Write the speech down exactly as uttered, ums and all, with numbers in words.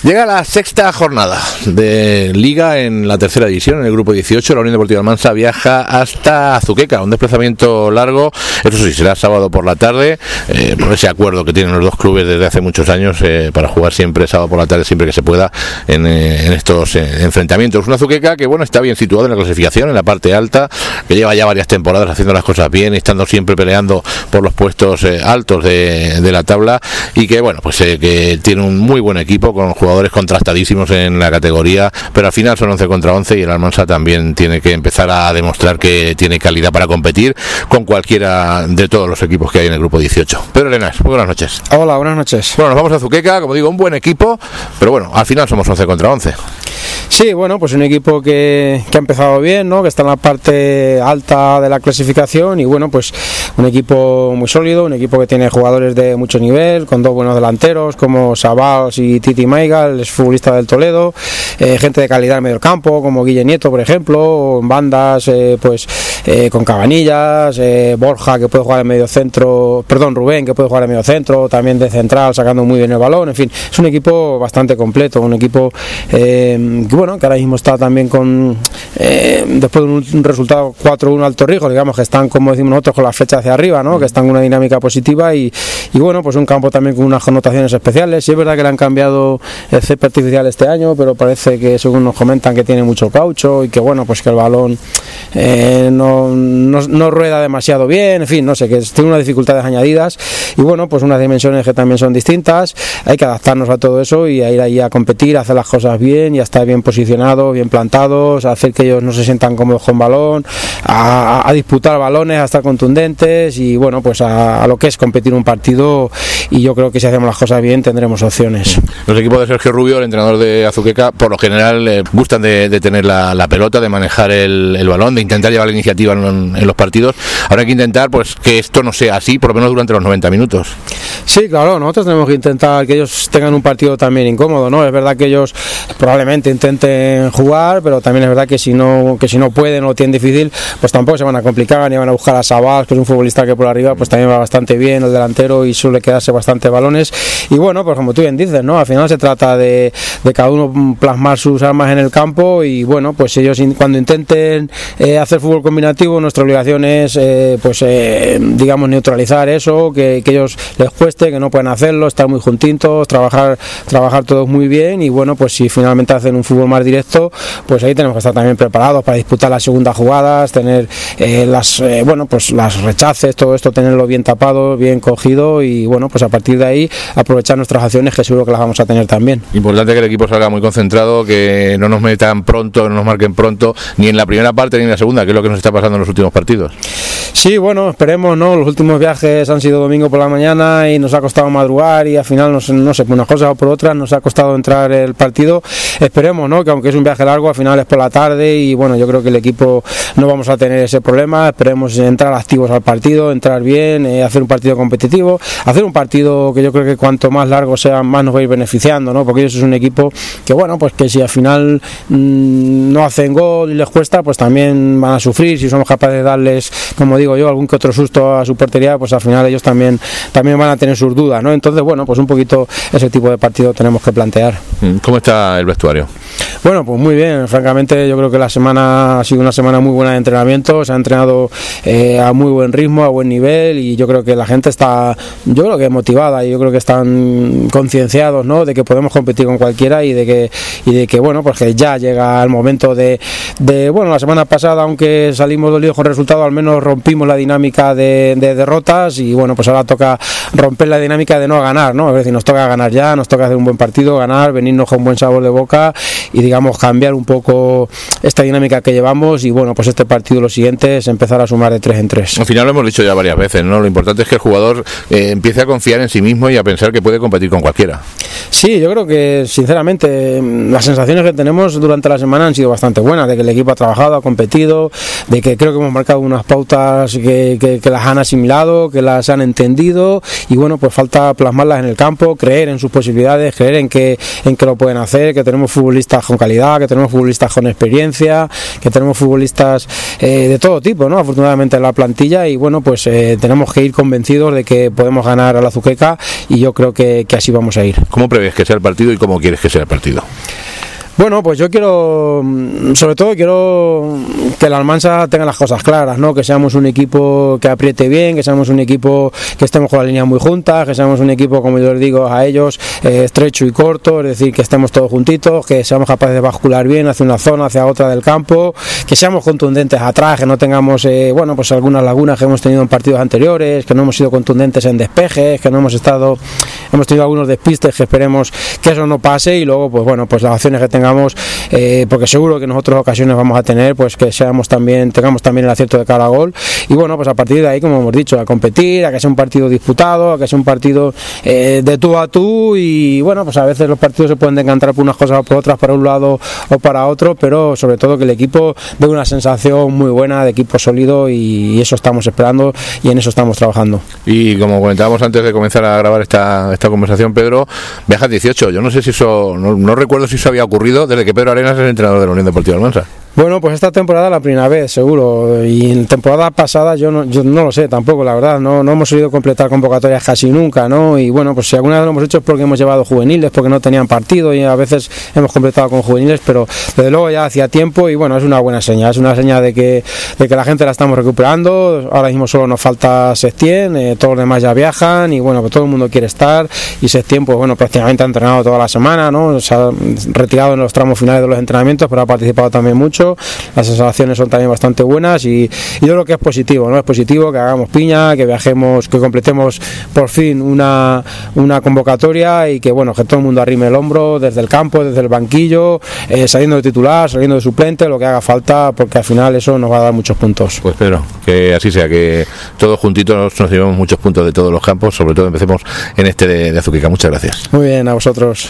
Llega la sexta jornada de Liga en la tercera división, en el grupo dieciocho. La Unión Deportiva Almansa viaja hasta Azuqueca, un desplazamiento largo. Eso sí, será sábado por la tarde, eh, por ese acuerdo que tienen los dos clubes desde hace muchos años eh, para jugar siempre sábado por la tarde, siempre que se pueda, en, eh, en estos eh, enfrentamientos. Una Azuqueca que, bueno, está bien situado en la clasificación, en la parte alta, que lleva ya varias temporadas haciendo las cosas bien, estando siempre peleando por los puestos eh, altos de, de la tabla, y que, bueno, pues eh, que tiene un muy buen equipo con jugadores contrastadísimos en la categoría, pero al final son once contra once y el Almansa también tiene que empezar a demostrar que tiene calidad para competir con cualquiera de todos los equipos que hay en el grupo dieciocho. Pedro Arenas, muy buenas noches. Hola, buenas noches. Bueno, nos vamos a Azuqueca, como digo, un buen equipo, pero bueno, al final somos once contra once. Sí, bueno, pues un equipo que, que ha empezado bien, ¿no? Que está en la parte alta de la clasificación y bueno, pues un equipo muy sólido, un equipo que tiene jugadores de mucho nivel, con dos buenos delanteros como Sabals y Titi Maiga, el futbolista del Toledo, eh, gente de calidad en medio campo como Guille Nieto, por ejemplo, o en bandas, eh, pues eh, con Cabanillas, eh, Borja, que puede jugar en medio centro, perdón, Rubén, que puede jugar en medio centro, también de central, sacando muy bien el balón. En fin, es un equipo bastante completo, un equipo eh, que bueno, que ahora mismo está también con eh, después de un, un resultado cuatro uno al Torrijos, digamos que están, como decimos nosotros, con la flecha hacia arriba, ¿no? Que están con una dinámica positiva y, y bueno, pues un campo también con unas connotaciones especiales. Sí, es verdad que le han cambiado el césped artificial este año, pero parece que, según nos comentan, que tiene mucho caucho y que bueno, pues que el balón eh, no, no, no rueda demasiado bien, en fin, no sé, que tiene unas dificultades añadidas y bueno, pues unas dimensiones que también son distintas. Hay que adaptarnos a todo eso y a ir ahí a competir, a hacer las cosas bien y a estar bien posicionados, bien plantados, a hacer que ellos no se sientan cómodos con balón, a, a disputar balones, a estar contundentes y bueno, pues a, a lo que es competir un partido, y yo creo que si hacemos las cosas bien tendremos opciones. Los equipos de Sergio Rubio, el entrenador de Azuqueca, por lo general eh, gustan de, de tener la, la pelota, de manejar el, el balón, de intentar llevar la iniciativa en, en los partidos. Ahora hay que intentar pues que esto no sea así, por lo menos durante los noventa minutos. Sí, claro, nosotros tenemos que intentar que ellos tengan un partido también incómodo, ¿no? Es verdad que ellos probablemente intenten jugar, pero también es verdad que si no que si no pueden o lo tienen difícil, pues tampoco se van a complicar ni van a buscar a Sabas, que es un futbolista que por arriba pues también va bastante bien, el delantero, y suele quedarse bastante balones. Y bueno, pues como tú bien dices, ¿no? Al final se trata de, de cada uno plasmar sus armas en el campo y bueno, pues ellos in, cuando intenten eh, hacer fútbol combinativo, nuestra obligación es eh, pues eh, digamos neutralizar eso, que, que ellos les cueste, que no pueden hacerlo, estar muy juntitos, trabajar trabajar todos muy bien y bueno, pues si finalmente hacen un fútbol más directo, pues ahí tenemos que estar también preparados para disputar las segundas jugadas, tener eh, las eh, bueno, pues las rechaces, todo esto tenerlo bien tapado, bien cogido y bueno, pues a partir de ahí aprovechar nuestras acciones, que seguro que las vamos a tener también. Importante que el equipo salga muy concentrado, que no nos metan pronto, no nos marquen pronto, ni en la primera parte ni en la segunda, que es lo que nos está pasando en los últimos partidos. Sí, bueno, esperemos, ¿no? Los últimos viajes han sido domingo por la mañana y nos ha costado madrugar y al final, no sé, no sé por unas cosas o por otras, nos ha costado entrar el partido. Esperemos, ¿no? Que aunque es un viaje largo, al final es por la tarde y bueno, yo creo que el equipo no vamos a tener ese problema. Esperemos entrar activos al partido, entrar bien, eh, hacer un partido competitivo, hacer un partido que yo creo que cuanto más largo sea, más nos va a ir beneficiando, ¿no? Porque ellos es un equipo que bueno, pues que si al final mmm, no hacen gol y les cuesta, pues también van a sufrir. Si somos capaces de darles, como digo yo, algún que otro susto a su portería, pues al final ellos también también van a tener sus dudas, ¿no? Entonces, bueno, pues un poquito ese tipo de partido tenemos que plantear. ¿Cómo está el vestuario? Bueno, pues muy bien, francamente yo creo que la semana ha sido una semana muy buena de entrenamiento, se ha entrenado eh, a muy buen ritmo, a buen nivel y yo creo que la gente está, yo creo que motivada y yo creo que están concienciados, ¿no? De que podemos competir con cualquiera y de que y de que bueno, pues que ya llega el momento de, de bueno, la semana pasada, aunque salimos dolidos con el resultado, al menos rompimos la dinámica de, de derrotas y bueno, pues ahora toca romper la dinámica de no ganar, ¿no? Es decir, nos toca ganar ya, nos toca hacer un buen partido, ganar, venirnos con buen sabor de boca y digamos cambiar un poco esta dinámica que llevamos y bueno, pues este partido lo siguiente es empezar a sumar de tres en tres. Al final lo hemos dicho ya varias veces, ¿no? Lo importante es que el jugador eh, empiece a confiar en sí mismo y a pensar que puede competir con cualquiera. Sí, yo creo que sinceramente las sensaciones que tenemos durante la semana han sido bastante buenas, de que el equipo ha trabajado, ha competido, de que creo que hemos marcado unas pautas que, que, que las han asimilado, que las han entendido y bueno, pues falta plasmarlas en el campo, creer en sus posibilidades, creer en que, en que lo pueden hacer, que tenemos futbolistas futbolistas con calidad, que tenemos futbolistas con experiencia, que tenemos futbolistas eh, de todo tipo, ¿no? Afortunadamente en la plantilla, y bueno, pues eh, tenemos que ir convencidos de que podemos ganar a la Azuqueca, y yo creo que, que así vamos a ir. ¿Cómo prevés que sea el partido y cómo quieres que sea el partido? Bueno, pues yo quiero, sobre todo quiero que la Almansa tenga las cosas claras, ¿no? Que seamos un equipo que apriete bien, que seamos un equipo que estemos con las líneas muy juntas, que seamos un equipo, como yo les digo a ellos, eh, estrecho y corto, es decir, que estemos todos juntitos, que seamos capaces de bascular bien hacia una zona, hacia otra del campo, que seamos contundentes atrás, que no tengamos, eh, bueno, pues algunas lagunas que hemos tenido en partidos anteriores, que no hemos sido contundentes en despejes, que no hemos estado, hemos tenido algunos despistes, que esperemos que eso no pase, y luego, pues bueno, pues las acciones que tengamos Eh, porque seguro que en otras ocasiones vamos a tener, pues que seamos también, tengamos también el acierto de cara a gol, y bueno, pues a partir de ahí, como hemos dicho, a competir, a que sea un partido disputado, a que sea un partido eh, de tú a tú, y bueno, pues a veces los partidos se pueden decantar por unas cosas o por otras, para un lado o para otro, pero sobre todo que el equipo dé una sensación muy buena de equipo sólido, y eso estamos esperando y en eso estamos trabajando. Y como comentábamos antes de comenzar a grabar esta, esta conversación, Pedro, viajas dieciocho, yo no sé si eso, no, no recuerdo si eso había ocurrido desde que Pedro Arenas es el entrenador de la Unión Deportiva Almansa. Bueno, pues esta temporada la primera vez, seguro, y en temporada pasada yo no, yo no lo sé tampoco, la verdad, no, no hemos solido completar convocatorias casi nunca, ¿no? Y bueno, pues si alguna vez lo hemos hecho es porque hemos llevado juveniles, porque no tenían partido, y a veces hemos completado con juveniles, pero desde luego ya hacía tiempo, y bueno, es una buena señal, es una señal de que, de que la gente la estamos recuperando. Ahora mismo solo nos falta Sestien, eh, todos los demás ya viajan, y bueno, pues todo el mundo quiere estar, y Sestien, pues bueno, prácticamente ha entrenado toda la semana, ¿no? Se ha retirado en los tramos finales de los entrenamientos, pero ha participado también mucho. Las sensaciones son también bastante buenas, y, y yo creo que es positivo, ¿no? Es positivo que hagamos piña, que viajemos, que completemos por fin una, una convocatoria, y que bueno, que todo el mundo arrime el hombro desde el campo, desde el banquillo, eh, saliendo de titular, saliendo de suplente, lo que haga falta, porque al final eso nos va a dar muchos puntos. Pues Pedro, que así sea, que todos juntitos nos llevemos muchos puntos de todos los campos, sobre todo empecemos en este de, de Azuqueca. Muchas gracias. Muy bien, a vosotros.